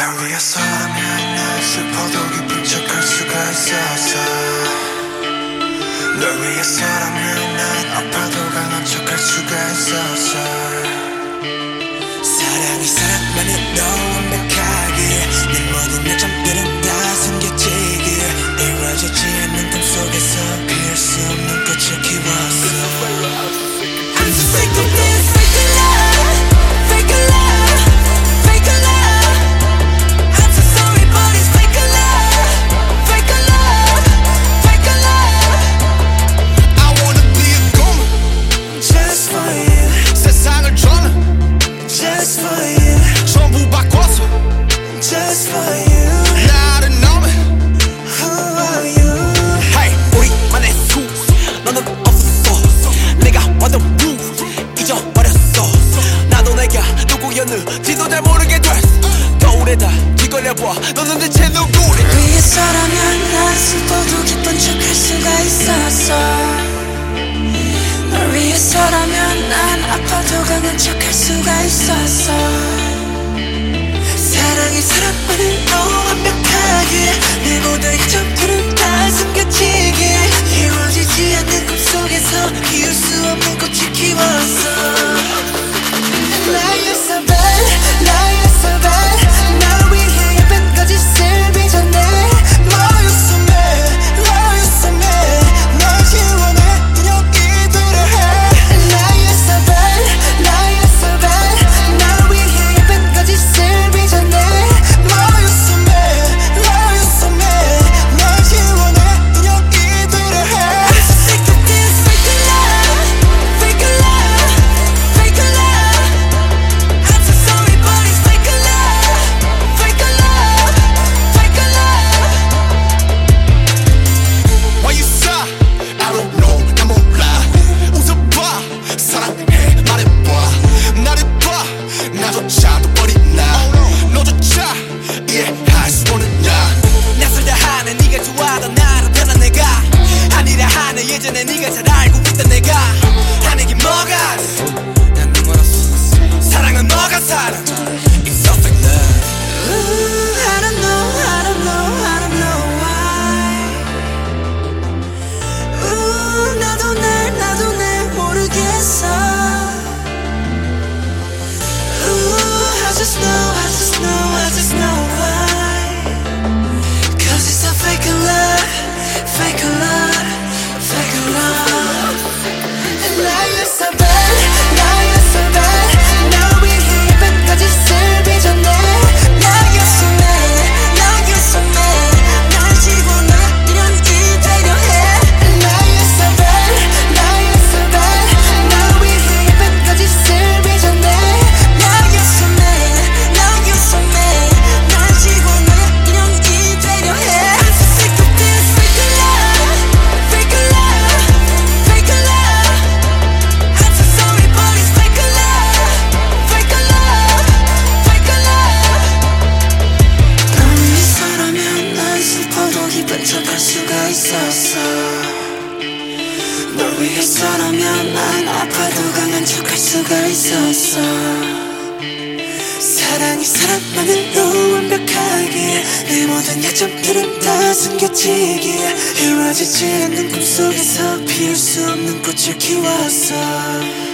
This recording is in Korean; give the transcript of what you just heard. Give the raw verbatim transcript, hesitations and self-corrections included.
날 위해서라면 난 슬퍼도 기쁜 척할 수가 있었어. 널 위해서라면 난 아파도 강한 척할 수가 있었어. 사랑이 사랑만으로 완벽하게 내 모든 약점들은 다 숨겨지게 이루어지지 않는 꿈속에서 피울 수 없는 꽃을 키웠어. I'm so sick of this fake love, fake love, fake love. I'm so sorry but it's fake love, fake love, fake love. I wanna be a goner just for you. 세상을 저는 just for you. 전부 바꿔서 just for you. 나를 너무 who are you? Hey 우리만의 수 너는 없어. 내가 완전 루 잊어버렸어. 나도 내가 누구였는지도 잘 모르게 됐어. 거울에다 뒤걸려봐 너는 대체 누구래. 위해서라면 난 슬퍼도 기쁜 척할 수가 있었어. 널 위해서라면 난 아파도 강한 척할 수가 있었어. 사랑이 사랑만으로 완벽하게 내 모든 약점들은 다 숨겨지게 이루어지지 않는 꿈속에서 피울 수 없는 꽃을 키웠어. Lie is so bad, lie is so bad. 날 위해 예쁜 거짓을 빚어내. Lie is so mad, lie is so mad. 날 지워내 눈여기 들어해. Lie is so bad, lie is so bad. 날 위해 예쁜 거짓을 빚어내. Lie is so mad, lie is so mad. 날 지워내 눈여기 들어해. I'm so sick of this fake love, fake love, fake love. I'm so sorry but it's fake love, fake love, fake love. Why you sigh? I don't know 난 몰라. 웃어봐 사랑해 말해봐. 나를 봐 나조차도 버린 나. 너조차 이해할 수 없는 나. 낯설다 하네 네가 좋아하던 나를 변한 내가 아니라 하네 예전에 네가 잘 알고 있던 내가 하는 게 뭐가 난 눈멀었어. 사랑은 뭐가 사랑 It's so fake love. Ooh, I don't know, I don't know, I don't know why. Ooh, 나도 날, 나도 날 모르겠어. Ooh, I just know, I just know, I just know why. Cause it's a fake love, fake love, fake love. And lie is so bad, lie is so bad. 날 위해 예쁜 거짓을 빚어내. Lie is so mad, lie is so mad. 날 지워내 눈여기 되려 해. Lie is so bad, lie is so bad. 날 위해 예쁜 거짓을 빚어내. Lie is so mad, lie is so mad. 날 지워내 눈여기 되려 해. I'm so sick of this fake love, fake love, fake love. I'm so sorry but it's fake love, fake love, fake love. 널 위해서라면 난 슬퍼도 기쁜 척할 수가 있었어. 널 위해서라면 난 아파도 강한 척할 수가 있었어. 사랑이 사랑만으로 완벽하게 내 모든 약점들은 다 숨겨지게 이루어지지 않는 꿈속에서 피울 수 없는 꽃을 키웠어.